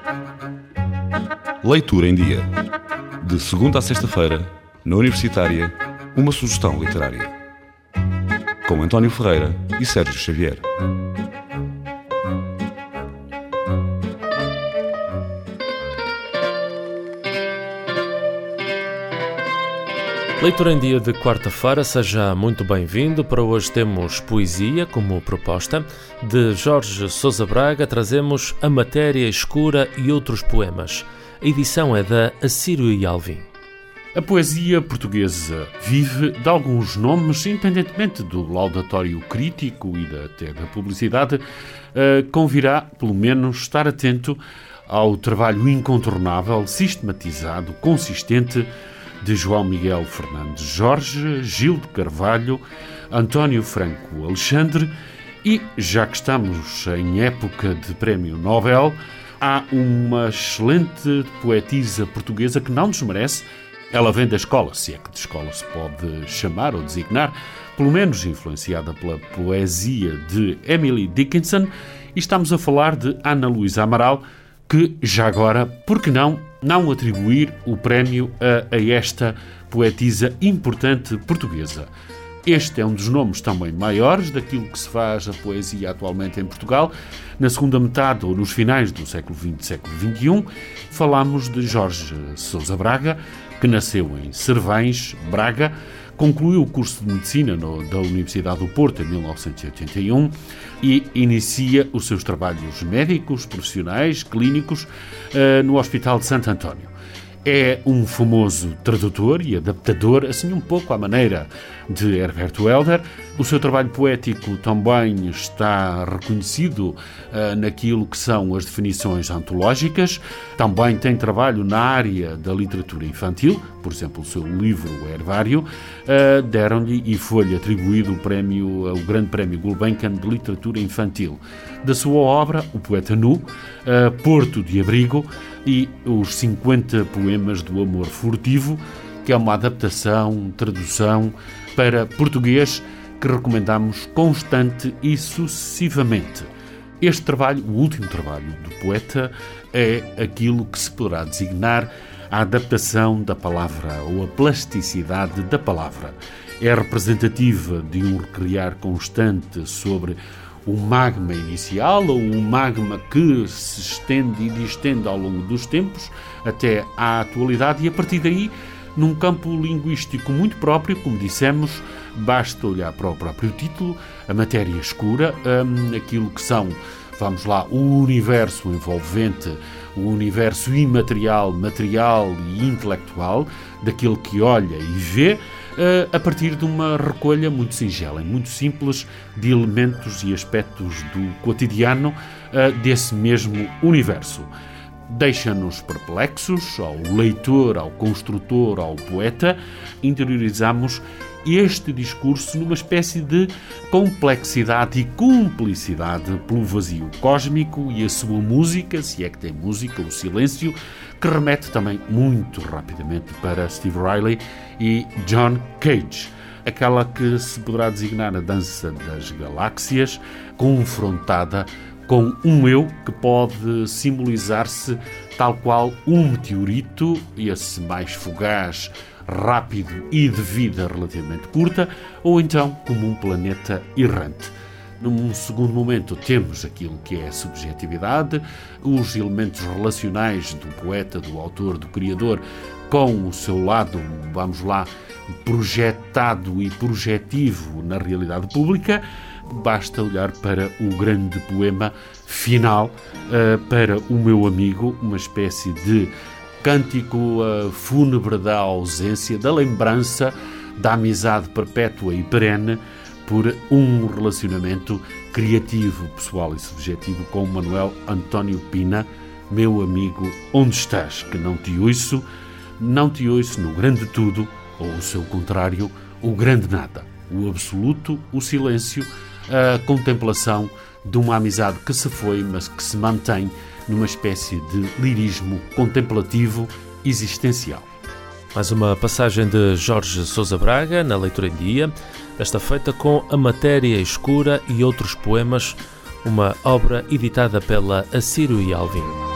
Leitura em Dia. De segunda a sexta-feira, na Universitária, uma sugestão literária. Com António Ferreira e Sérgio Xavier. Leitura em Dia de quarta-feira, seja muito bem-vindo. Para hoje temos poesia como proposta. De Jorge Sousa Braga trazemos A Matéria Escura e Outros Poemas. A edição é da Assírio e Alvim. A poesia portuguesa vive de alguns nomes, independentemente do laudatório crítico e até da publicidade. Convirá, pelo menos, estar atento ao trabalho incontornável, sistematizado, consistente, de João Miguel Fernandes Jorge, Gil de Carvalho, António Franco Alexandre e, já que estamos em época de Prémio Nobel, há uma excelente poetisa portuguesa que não desmerece. Ela vem da escola, se é que de escola se pode chamar ou designar, pelo menos influenciada pela poesia de Emily Dickinson, e estamos a falar de Ana Luísa Amaral, que, já agora, por que não atribuir o prémio a esta poetisa importante portuguesa? Este é um dos nomes também maiores daquilo que se faz a poesia atualmente em Portugal. Na segunda metade ou nos finais do século XX e século XXI, falamos de Jorge Sousa Braga, que nasceu em Cervães, Braga, concluiu o curso de Medicina da Universidade do Porto em 1981 e inicia os seus trabalhos médicos, profissionais, clínicos, no Hospital de Santo António. É um famoso tradutor e adaptador, assim um pouco à maneira de Herberto Helder. O seu trabalho poético também está reconhecido naquilo que são as definições antológicas. Também tem trabalho na área da literatura infantil, por exemplo, o seu livro O Hervário. Deram-lhe e foi-lhe atribuído o Grande Prémio Gulbenkian de Literatura Infantil. Da sua obra, O Poeta Nu, Porto de Abrigo e os 50 poemas do amor furtivo, que é uma adaptação, tradução para português que recomendamos constante e sucessivamente. Este trabalho, o último trabalho do poeta, é aquilo que se poderá designar a adaptação da palavra ou a plasticidade da palavra. É representativa de um recriar constante sobre o magma inicial ou o magma que se estende e distende ao longo dos tempos até à atualidade e, a partir daí, num campo linguístico muito próprio, como dissemos, basta olhar para o próprio título, a matéria escura, aquilo que são, vamos lá, o universo envolvente, o universo imaterial, material e intelectual, daquele que olha e vê, a partir de uma recolha muito singela e muito simples de elementos e aspectos do cotidiano desse mesmo universo. Deixa-nos perplexos, ao leitor, ao construtor, ao poeta, interiorizamos este discurso numa espécie de complexidade e cumplicidade pelo vazio cósmico e a sua música, se é que tem música, o silêncio, que remete também muito rapidamente para Steve Riley e John Cage, aquela que se poderá designar a dança das galáxias, confrontada com um eu que pode simbolizar-se tal qual um meteorito, esse mais fugaz, rápido e de vida relativamente curta, ou então como um planeta errante. Num segundo momento temos aquilo que é a subjetividade, os elementos relacionais do poeta, do autor, do criador, com o seu lado, vamos lá, projetado e projetivo na realidade pública. Basta olhar para o grande poema final, para o meu amigo, uma espécie de cântico fúnebre da ausência, da lembrança, da amizade perpétua e perene por um relacionamento criativo, pessoal e subjetivo com Manuel António Pina. Meu amigo, onde estás? Que não te ouço no grande tudo, ou o seu contrário, o grande nada, o absoluto, o silêncio, a contemplação de uma amizade que se foi, mas que se mantém numa espécie de lirismo contemplativo existencial. Mais uma passagem de Jorge Sousa Braga na Leitura em Dia, esta feita com A Matéria Escura e Outros Poemas, uma obra editada pela Assírio e Alvim.